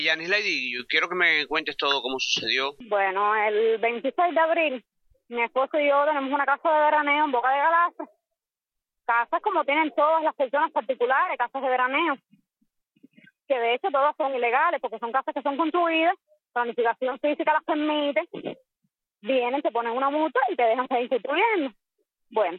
Yanis Lady, yo quiero que me cuentes todo cómo sucedió. Bueno, el 26 de abril, mi esposo y yo tenemos una casa de veraneo en Boca de Galaza. Casas como tienen todas las personas particulares, casas de veraneo, que de hecho todas son ilegales porque son casas que son construidas, planificación física las permite, vienen, te ponen una multa y te dejan seguir construyendo. Bueno,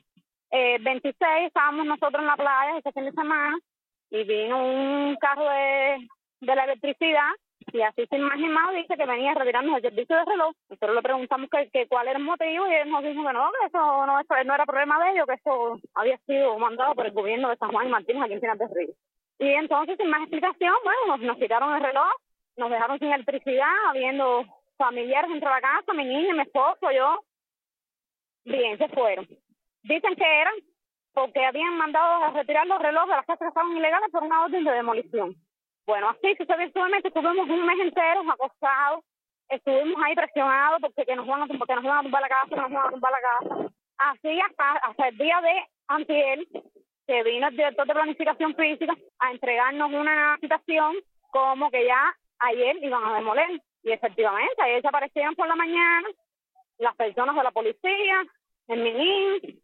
26 estábamos nosotros en la playa ese fin de semana y vino un carro de la electricidad y así sin más ni más dice que venía retirando el servicio de reloj. Nosotros le preguntamos que cuál era el motivo y él nos dijo que eso no era problema de ellos, que eso había sido mandado por el gobierno de San Juan y Martínez aquí en Pinar del Río. Y entonces, sin más explicación, bueno, nos quitaron el reloj, nos dejaron sin electricidad, habiendo familiares dentro de la casa, mi niña, mi esposo, yo. Bien, se fueron. Dicen que eran porque habían mandado a retirar los relojes de las casas que estaban ilegales por una orden de demolición. Bueno, así sucesivamente estuvimos un mes entero acosados, estuvimos ahí presionados porque nos van a tumbar la casa, Así hasta el día de antier, que vino el director de planificación física a entregarnos una citación como que ya ayer iban a demoler. Y efectivamente, ayer se aparecieron por la mañana las personas de la policía, el MININ,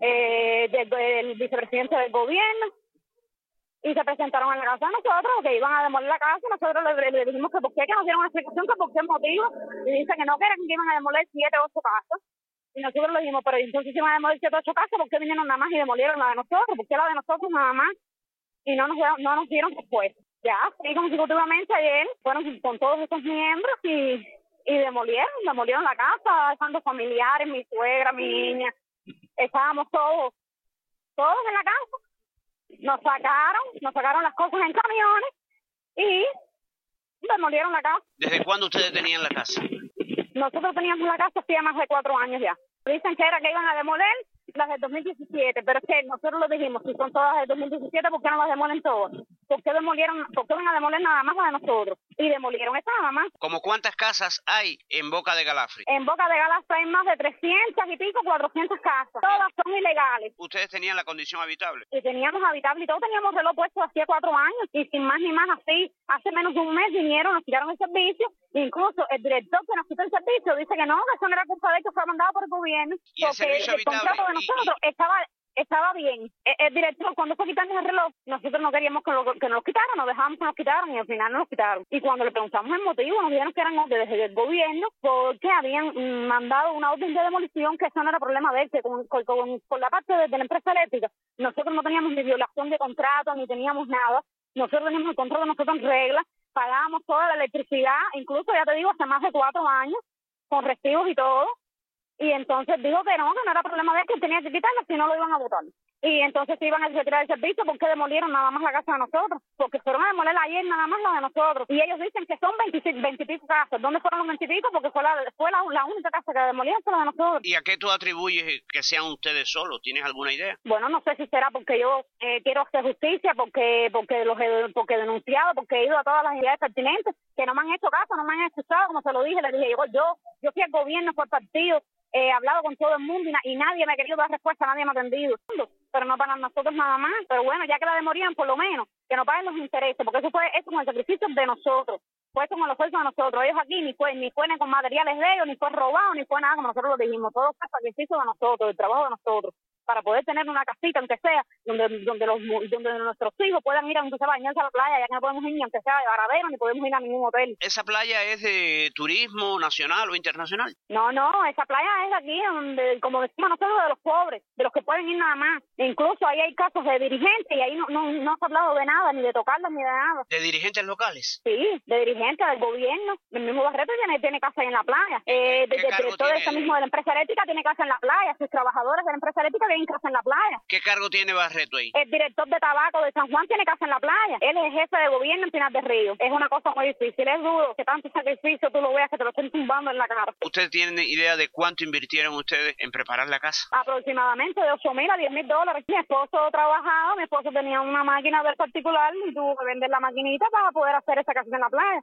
el vicepresidente del gobierno, y se presentaron en la casa de nosotros que iban a demoler la casa. Nosotros le dijimos que por qué, que nos dieron una explicación, que por qué motivo, y dice que no, que iban a demoler 7 o 8 casas. Y nosotros le dijimos, pero entonces si iban a demoler 7 o 8 casas, ¿por qué vinieron nada más y demolieron la de nosotros? ¿Por qué la de nosotros nada más? Y no nos dieron respuesta. Ya, así consecutivamente ayer fueron con todos estos miembros y demolieron la casa, dejando familiares, mi suegra, mi niña. Estábamos todos en la casa. Nos sacaron las cosas en camiones y demolieron la casa. ¿Desde cuándo ustedes tenían la casa? Nosotros teníamos la casa hacía más de 4 años ya. Dicen que iban a demoler las del 2017, pero es que nosotros lo dijimos, si son todas del 2017, ¿por qué no las demolen todas? ¿Por qué van a demoler nada más las de nosotros? Y demolieron esa nada más. ¿Cómo cuántas casas hay en Boca de Galafre? En Boca de Galaza hay más de 300 y pico, 400 casas. Todas son ilegales. ¿Ustedes tenían la condición habitable? Y teníamos habitable y todos teníamos reloj puesto hacía 4 años y sin más ni más así, hace menos de un mes vinieron, nos tiraron el servicio. Incluso el director que nos quitó el servicio dice que no, que eso no era culpa de él, que fue mandado por el gobierno. ¿Y el servicio habitable? Contrato de nosotros estaba bien. El director, cuando fue quitarnos el reloj, nosotros no queríamos que nos lo quitaran, nos dejábamos que nos quitaran y al final nos quitaron. Y cuando le preguntamos el motivo, nos dijeron que eran órdenes del gobierno porque habían mandado una orden de demolición, que eso no era problema de él, que con la parte de la empresa eléctrica, nosotros no teníamos ni violación de contrato, ni teníamos nada. Nosotros teníamos el control de nosotros en regla, pagábamos toda la electricidad, incluso ya te digo, hace más de 4 años, con recibos y todo. Y entonces dijo que no era problema de él, que tenía que quitarlo, si no lo iban a votar. Y entonces se iban a retirar el servicio porque demolieron nada más la casa de nosotros, porque fueron a demoler ayer nada más la de nosotros. Y ellos dicen que son 20 y pico casas. ¿Dónde fueron los 20 y pico? Porque fue la única casa que demolieron, fue la de nosotros. ¿Y a qué tú atribuyes que sean ustedes solos? ¿Tienes alguna idea? Bueno, no sé si será porque yo quiero hacer justicia, porque he denunciado, porque he ido a todas las entidades pertinentes, que no me han hecho caso, no me han escuchado, como se lo dije. Les dije, yo fui al gobierno, fui al partido, he hablado con todo el mundo y nadie me ha querido dar respuesta, nadie me ha atendido. Pero no para nosotros nada más. Pero bueno, ya que la demorían, por lo menos, que no paguen los intereses, porque eso fue con el sacrificio de nosotros. Fue con el esfuerzo de nosotros. Ellos aquí ni fue con materiales de ellos, ni fue robado, ni fue nada, como nosotros lo dijimos. Todo fue sacrificio de nosotros, el trabajo de nosotros, para poder tener una casita, aunque sea, donde nuestros hijos puedan ir, aunque sea, a bañarse a la playa, ya que no podemos ir, aunque sea de varadero, ni podemos ir a ningún hotel. ¿Esa playa es de turismo nacional o internacional? No, esa playa es de aquí, donde, como decimos nosotros, de los pobres, de los que pueden ir nada más. E incluso ahí hay casos de dirigentes y ahí no se ha hablado de nada, ni de tocarlos, ni de nada. ¿De dirigentes locales? Sí, de dirigentes del gobierno. El mismo Barreto tiene casa ahí en la playa. El director de la empresa eléctrica tiene casa en la playa. Sus trabajadores de la empresa eléctrica tienen casa en la playa. ¿Qué cargo tiene Barreto ahí? El director de tabaco de San Juan tiene casa en la playa. Él es jefe de gobierno en Pinar del Río. Es una cosa muy difícil. Es duro que tanto sacrificio tú lo veas, que te lo estén tumbando en la cara. ¿Usted tiene idea de cuánto invirtieron ustedes en preparar la casa? Aproximadamente de $8,000 a $10,000. Mi esposo trabajaba, mi esposo tenía una máquina del particular y tuvo que vender la maquinita para poder hacer esa casa en la playa.